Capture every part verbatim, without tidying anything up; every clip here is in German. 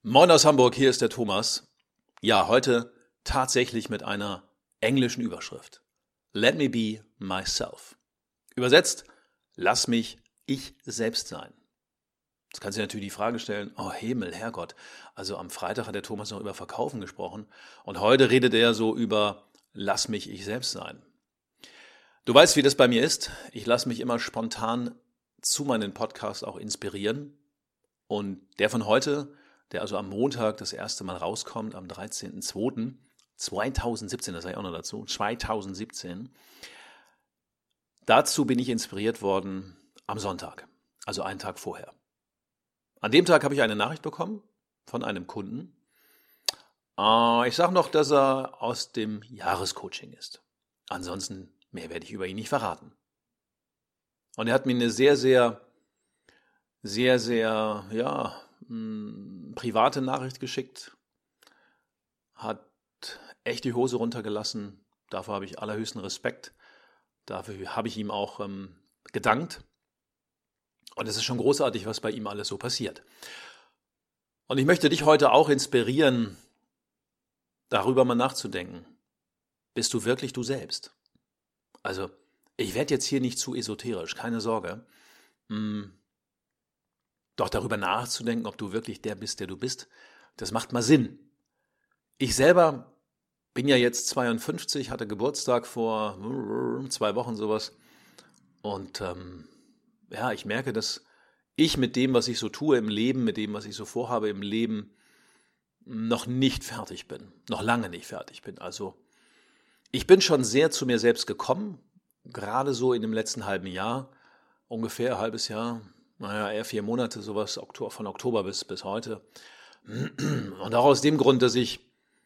Moin aus Hamburg, hier ist der Thomas. Ja, heute tatsächlich mit einer englischen Überschrift. Let me be myself. Übersetzt, lass mich ich selbst sein. Jetzt kannst du dir natürlich die Frage stellen, oh Himmel, Herrgott, also am Freitag hat der Thomas noch über Verkaufen gesprochen und heute redet er so über lass mich ich selbst sein. Du weißt, wie das bei mir ist. Ich lasse mich immer spontan zu meinen Podcasts auch inspirieren und der von heute, der also am Montag das erste Mal rauskommt, am dreizehnten zweiten zweitausendsiebzehn, das sage ich auch noch dazu, zweitausendsiebzehn. Dazu bin ich inspiriert worden am Sonntag, also einen Tag vorher. An dem Tag habe ich eine Nachricht bekommen von einem Kunden. Äh, ich sage noch, dass er aus dem Jahrescoaching ist. Ansonsten mehr werde ich über ihn nicht verraten. Und er hat mir eine sehr, sehr, sehr, sehr, ja, mh, private Nachricht geschickt. Hat echt die Hose runtergelassen. Dafür habe ich allerhöchsten Respekt. Dafür habe ich ihm auch ähm, gedankt. Und es ist schon großartig, was bei ihm alles so passiert. Und ich möchte dich heute auch inspirieren, darüber mal nachzudenken. Bist du wirklich du selbst? Also, ich werde jetzt hier nicht zu esoterisch, keine Sorge. Hm, doch darüber nachzudenken, ob du wirklich der bist, der du bist, das macht mal Sinn. Ich selber bin ja jetzt zweiundfünfzig, hatte Geburtstag vor zwei Wochen sowas. Und ähm, ja, ich merke, dass ich mit dem, was ich so tue im Leben, mit dem, was ich so vorhabe im Leben, noch nicht fertig bin. Noch lange nicht fertig bin. Also ich bin schon sehr zu mir selbst gekommen, gerade so in dem letzten halben Jahr, ungefähr ein halbes Jahr, naja, eher vier Monate, sowas, von Oktober bis, bis heute. Und auch aus dem Grund, dass ich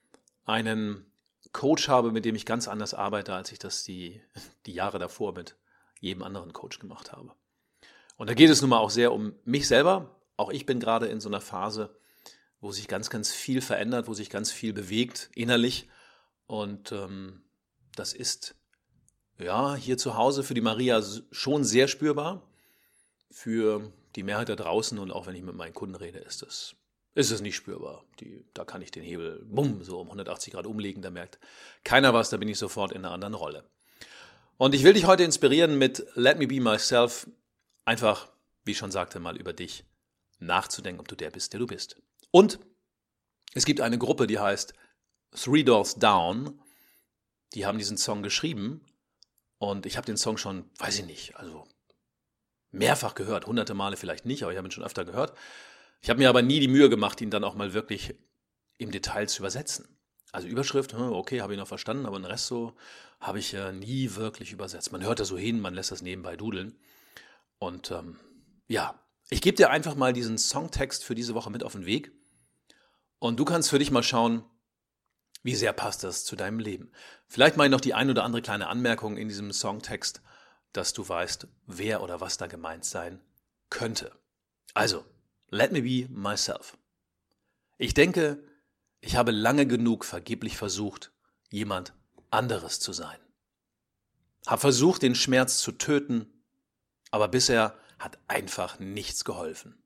einen Coach habe, mit dem ich ganz anders arbeite, als ich das die, die Jahre davor mit jedem anderen Coach gemacht habe. Und da geht es nun mal auch sehr um mich selber. Auch ich bin gerade in so einer Phase, wo sich ganz, ganz viel verändert, wo sich ganz viel bewegt innerlich. Und ähm, das ist ja hier zu Hause für die Maria schon sehr spürbar. Für die Mehrheit da draußen und auch wenn ich mit meinen Kunden rede, ist es, ist es nicht spürbar. Die, da kann ich den Hebel bumm, so um hundertachtzig Grad umlegen, da merkt keiner was, da bin ich sofort in einer anderen Rolle. Und ich will dich heute inspirieren mit Let me be myself, einfach, wie ich schon sagte, mal über dich nachzudenken, ob du der bist, der du bist. Und es gibt eine Gruppe, die heißt Three Doors Down, die haben diesen Song geschrieben und ich habe den Song schon, weiß ich nicht, also mehrfach gehört, hunderte Male vielleicht nicht, aber ich habe ihn schon öfter gehört. Ich habe mir aber nie die Mühe gemacht, ihn dann auch mal wirklich im Detail zu übersetzen. Also Überschrift, okay, habe ich noch verstanden, aber den Rest so habe ich ja nie wirklich übersetzt. Man hört da so hin, man lässt das nebenbei dudeln. Und ähm, ja, ich gebe dir einfach mal diesen Songtext für diese Woche mit auf den Weg. Und du kannst für dich mal schauen, wie sehr passt das zu deinem Leben. Vielleicht mal noch die ein oder andere kleine Anmerkung in diesem Songtext, dass du weißt, wer oder was da gemeint sein könnte. Also, let me be myself. Ich denke, ich habe lange genug vergeblich versucht, jemand anderes zu sein. Hab versucht, den Schmerz zu töten, aber bisher hat einfach nichts geholfen.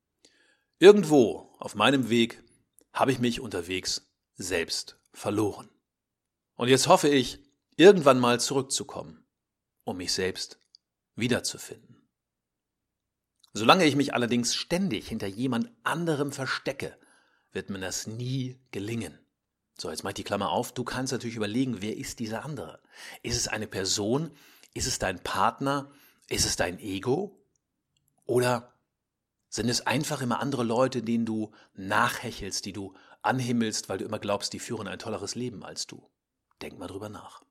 Irgendwo auf meinem Weg habe ich mich unterwegs selbst verloren. Und jetzt hoffe ich, irgendwann mal zurückzukommen, um mich selbst wiederzufinden. Solange ich mich allerdings ständig hinter jemand anderem verstecke, wird mir das nie gelingen. So, jetzt mach ich die Klammer auf. Du kannst natürlich überlegen, wer ist dieser andere? Ist es eine Person? Ist es dein Partner? Ist es dein Ego? Oder sind es einfach immer andere Leute, denen du nachhechelst, die du anhimmelst, weil du immer glaubst, die führen ein tolleres Leben als du? Denk mal drüber nach.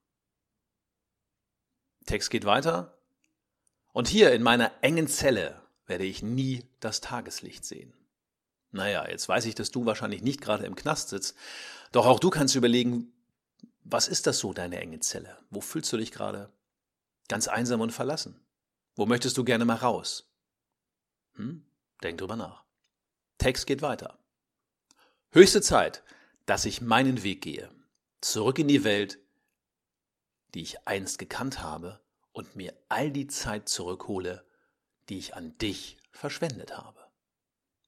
Text geht weiter. Und hier in meiner engen Zelle werde ich nie das Tageslicht sehen. Naja, jetzt weiß ich, dass du wahrscheinlich nicht gerade im Knast sitzt, doch auch du kannst überlegen, was ist das so, deine enge Zelle? Wo fühlst du dich gerade ganz einsam und verlassen? Wo möchtest du gerne mal raus? Hm? Denk drüber nach. Text geht weiter. Höchste Zeit, dass ich meinen Weg gehe, zurück in die Welt, die ich einst gekannt habe und mir all die Zeit zurückhole, die ich an dich verschwendet habe.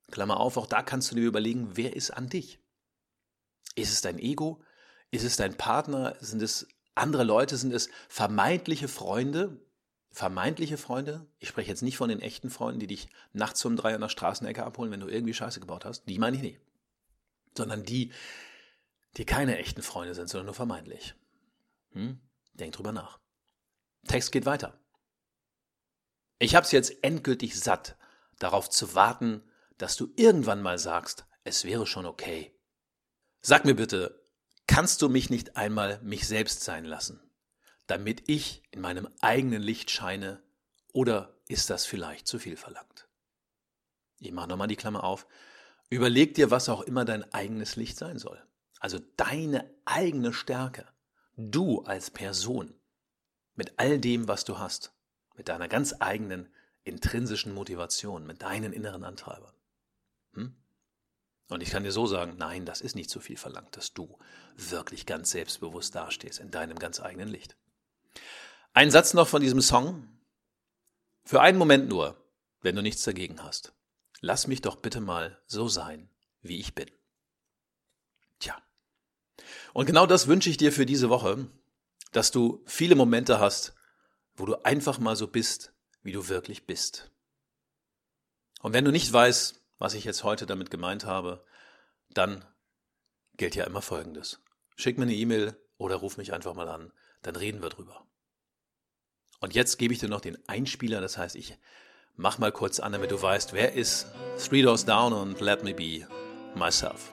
Klammer auf, auch da kannst du dir überlegen, wer ist an dich? Ist es dein Ego? Ist es dein Partner? Sind es andere Leute? Sind es vermeintliche Freunde? Vermeintliche Freunde? Ich spreche jetzt nicht von den echten Freunden, die dich nachts um drei an der Straßenecke abholen, wenn du irgendwie Scheiße gebaut hast. Die meine ich nicht. Sondern die, die keine echten Freunde sind, sondern nur vermeintlich. Hm? Denk drüber nach. Text geht weiter. Ich hab's jetzt endgültig satt, darauf zu warten, dass du irgendwann mal sagst, es wäre schon okay. Sag mir bitte, kannst du mich nicht einmal mich selbst sein lassen, damit ich in meinem eigenen Licht scheine, oder ist das vielleicht zu viel verlangt? Ich mache nochmal die Klammer auf. Überleg dir, was auch immer dein eigenes Licht sein soll. Also deine eigene Stärke. Du als Person. Mit all dem, was du hast. Mit deiner ganz eigenen intrinsischen Motivation. Mit deinen inneren Antreibern. Hm? Und ich kann dir so sagen, nein, das ist nicht zu viel verlangt, dass du wirklich ganz selbstbewusst dastehst in deinem ganz eigenen Licht. Ein Satz noch von diesem Song. Für einen Moment nur, wenn du nichts dagegen hast. Lass mich doch bitte mal so sein, wie ich bin. Tja. Und genau das wünsche ich dir für diese Woche, dass du viele Momente hast, wo du einfach mal so bist, wie du wirklich bist. Und wenn du nicht weißt, was ich jetzt heute damit gemeint habe, dann gilt ja immer Folgendes. Schick mir eine E-Mail oder ruf mich einfach mal an, dann reden wir drüber. Und jetzt gebe ich dir noch den Einspieler, das heißt, ich mach mal kurz an, damit du weißt, wer ist Three Doors Down und Let Me Be Myself.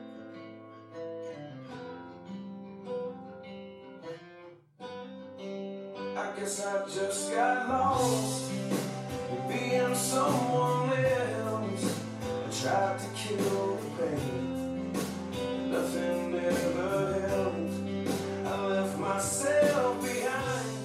I guess I just got lost in being someone else. I tried to kill the pain, nothing ever helped. I left myself behind.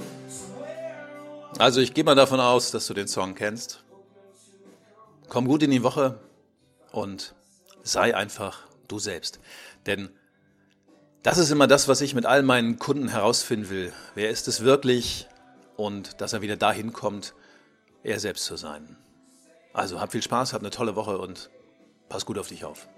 Also ich gehe mal davon aus, dass du den Song kennst. Komm gut in die Woche und sei einfach du selbst. Denn das ist immer das, was ich mit all meinen Kunden herausfinden will. Wer ist es wirklich? Und dass er wieder dahin kommt, er selbst zu sein. Also hab viel Spaß, hab eine tolle Woche und pass gut auf dich auf.